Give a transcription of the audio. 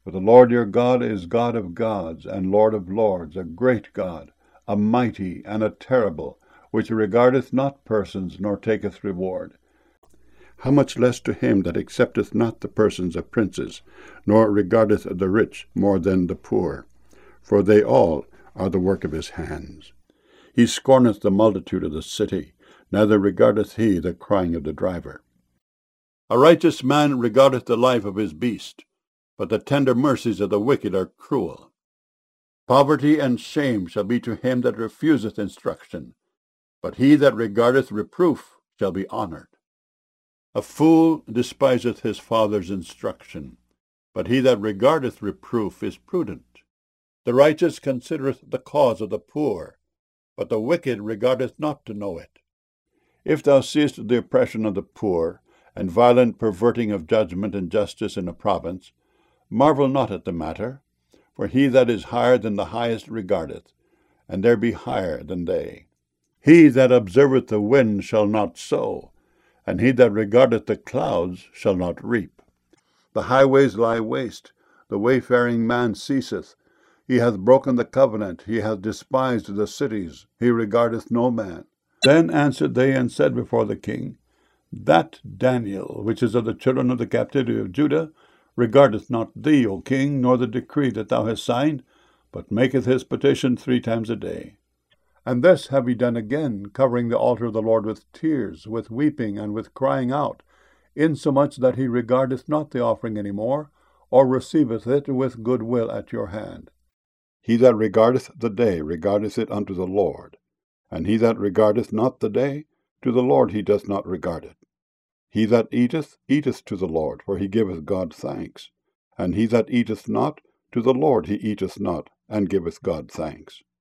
For the Lord your God is God of gods, and Lord of lords, a great God, a mighty and a terrible, which regardeth not persons, nor taketh reward. How much less to him that accepteth not the persons of princes, nor regardeth the rich more than the poor? For they all are the work of his hands. He scorneth the multitude of the city, neither regardeth he the crying of the driver. A righteous man regardeth the life of his beast, but the tender mercies of the wicked are cruel. Poverty and shame shall be to him that refuseth instruction, but he that regardeth reproof shall be honoured. A fool despiseth his father's instruction, but he that regardeth reproof is prudent. The righteous considereth the cause of the poor, but the wicked regardeth not to know it. If thou seest the oppression of the poor, and violent perverting of judgment and justice in a province, marvel not at the matter, for he that is higher than the highest regardeth, and there be higher than they. He that observeth the wind shall not sow, and he that regardeth the clouds shall not reap. The highways lie waste, the wayfaring man ceaseth. He hath broken the covenant, he hath despised the cities, he regardeth no man. Then answered they and said before the king, That Daniel, which is of the children of the captivity of Judah, regardeth not thee, O king, nor the decree that thou hast signed, but maketh his petition 3 times a day. And this have he done again, covering the altar of the Lord with tears, with weeping, and with crying out, insomuch that he regardeth not the offering any more, or receiveth it with good will at your hand. He that regardeth the day regardeth it unto the Lord, and he that regardeth not the day, to the Lord he doth not regard it. He that eateth, eateth to the Lord, for he giveth God thanks. And he that eateth not, to the Lord he eateth not, and giveth God thanks.